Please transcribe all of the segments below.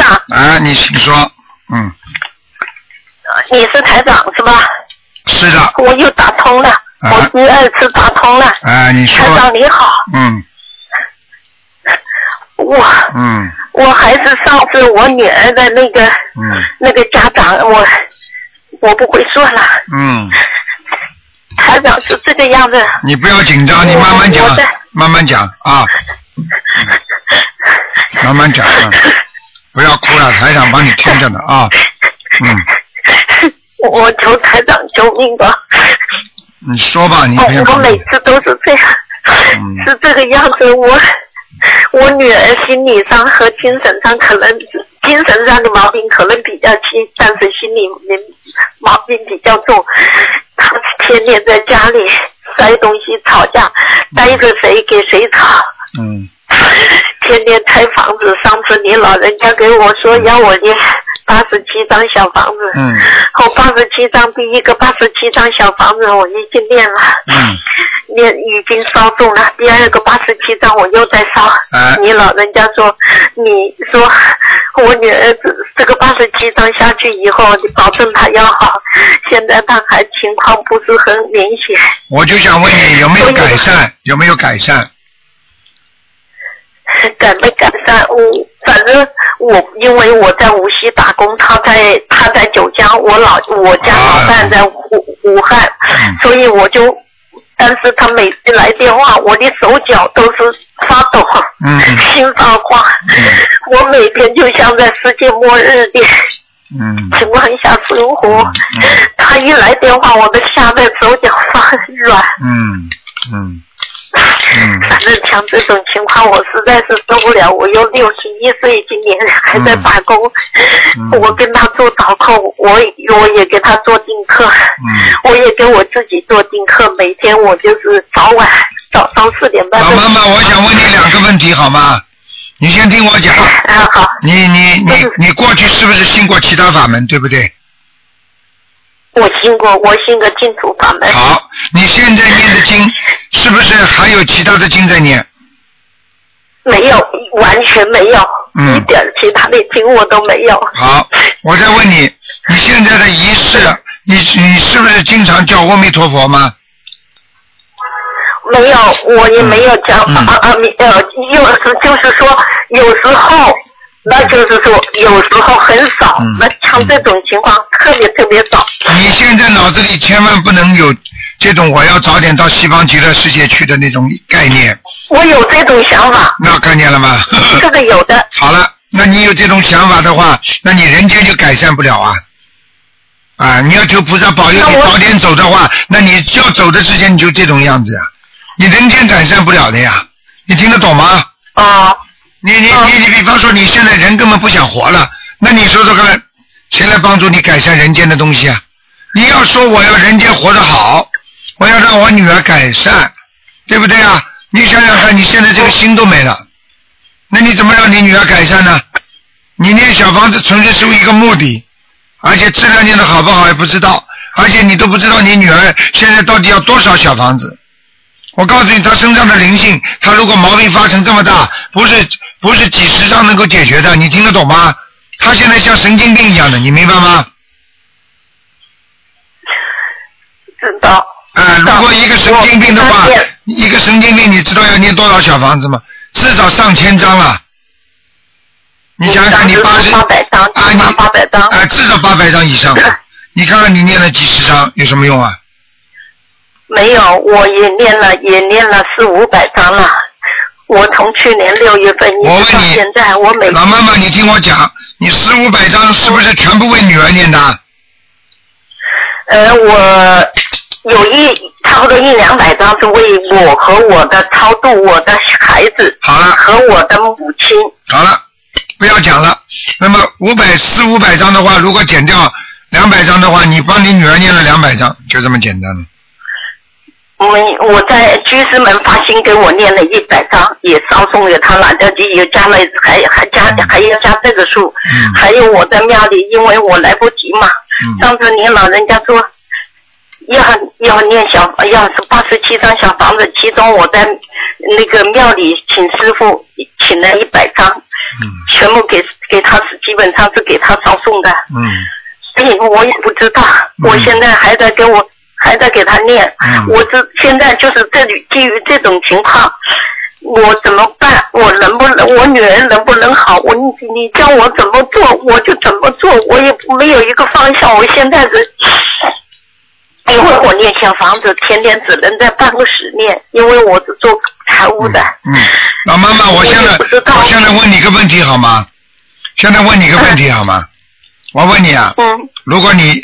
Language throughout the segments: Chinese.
长。 啊，你请说。 你是台长是吧？ 是的。 我又打通了，我第二次打通了。 你说。 台长你好。我还是上次我女儿的那个家长，我不会说了。台长是这个样子。 你不要紧张，你慢慢讲，慢慢讲啊。慢慢讲啊，不要哭了，台长帮你听着呢啊。 我求台长救命吧。 你说吧，你我每次都是这样，是这个样子。我女儿心理上和精神上可能精神上的毛病可能比较轻，但是心理毛病比较重。她天天在家里摔东西吵架，带着谁给谁吵。天天拆房子，上次你老人家给我说要我念87张小房子，我87张第一个87张小房子我已经念了，已经烧中了，第二个87张我又在烧。你老人家说，你说我女儿这个87张下去以后，你保证她要好，现在她还情况不是很明显。 我就想问你有没有改善？有没有改善？ 改没改善？反正因为我在无锡打工，他在九江，我家老伴在武汉，所以但是他每次来电话，我的手脚都是发抖，心发慌，我每天就像在世界末日的情况下生活。他一来电话，我都吓得手脚发软。反正像这种情况我实在是受不了，我又61岁，今年还在打工，我跟他做早课，我也给他做定课，我也给我自己做定课，每天我就是早上4点半。 老妈妈，我想问你2个问题好吗？你先听我讲。 好。 你过去是不是信过其他法门，对不对？ 我信个净土法门。 好，你现在念的经是不是还有其他的经在念？ 没有，完全没有，一点其他的经我都没有。 好，我再问你，你现在的仪式，你是不是经常叫阿弥陀佛吗？ 没有，我也没有讲就是说有时候。那就是说有时候很少，那像这种情况特别少。 你现在脑子里千万不能有这种我要早点到西方极乐世界去的那种概念。 我有这种想法。 那看见了吗？ 这个有的。 好了，那你有这种想法的话，那你人间就改善不了啊！你要求菩萨保佑你早点走的话，那你要走的之前你就这种样子呀，你人间改善不了的呀，你听得懂吗？你比方说你现在人根本不想活了，那你说说看，谁来帮助你改善人间的东西啊？你要说我要人间活得好，我要让我女儿改善，对不对啊？你想想看，你现在这个心都没了，那你怎么让你女儿改善呢？你念小房子纯粹是一个目的，而且质量念得好不好也不知道，而且你都不知道你女儿现在到底要多少小房子。我告诉你，她身上的灵性，她如果毛病发成这么大，不是几十张能够解决的，你听得懂吗？她现在像神经病一样的，你明白吗？ 知道。 如果一个神经病的话，一个神经病，你知道要念多少小房子吗？至少上千张了。你想想看，你 800张，800张。 至少800张以上。你看看你念了几十张，有什么用啊？ 没有，我也念了400-500张了。我从去年6月份一直到现在，我每老妈妈，你听我讲，你400-500张是不是全部为女儿念的？ 我有差不多100-200张是为我和我的超度我的孩子， 好了， 和我的母亲。 好了，不要讲了。那么400-500张的话，如果减掉200张的话，你帮你女儿念了200张，就这么简单了。 我在居士们发心给我念了100张，也烧送给他了，也加了还要加这个数，还有我在庙里，因为我来不及嘛。上次您老人家说要念要是87张小房子，其中我在那个庙里请师傅请了100张， 全部给他是基本上是给他烧送的。所以我也不知道，我现在还在给他念。现在就是基于这种情况，我怎么办？我女儿能不能好？你叫我怎么做，我就怎么做，我也没有一个方向。我现在因为我念小房子，天天只能在办公室念，因为我是做财务的。 老妈妈，我现在问你个问题好吗？我问你啊，如果你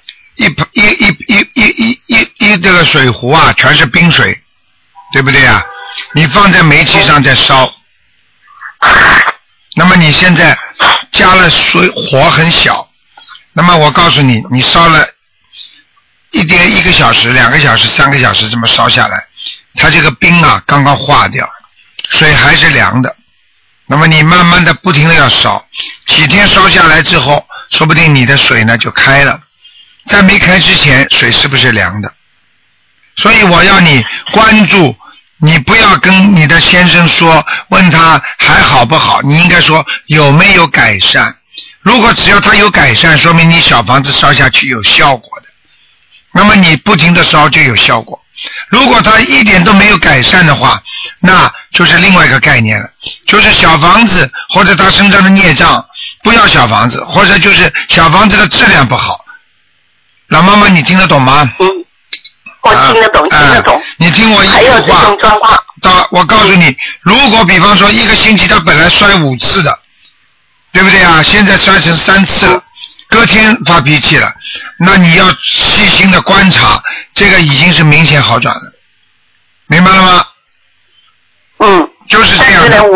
一这个水壶啊，全是冰水，对不对啊？你放在煤气上在烧，那么你现在加了水，火很小，那么我告诉你，你烧了1个小时、2个小时、3个小时这么烧下来，它这个冰啊刚刚化掉，水还是凉的。那么你慢慢的不停的要烧，几天烧下来之后，说不定你的水呢就开了，在没开之前水是不是凉的？所以我要你关注，你不要跟你的先生说，问他还好不好，你应该说有没有改善。如果只要他有改善，说明你小房子烧下去有效果的，那么你不停的烧就有效果。如果他一点都没有改善的话，那就是另外一个概念了，就是小房子或者他身上的孽障，不要小房子，或者就是小房子的质量不好。老妈妈，你听得懂吗？ 我听得懂， 你听我一句话。还有这种状况。我告诉你，如果比方说1个星期他本来摔5次的，对不对啊？现在摔成3次了，隔天发脾气了，那你要细心的观察，这个已经是明显好转了，明白了吗？就是这样的。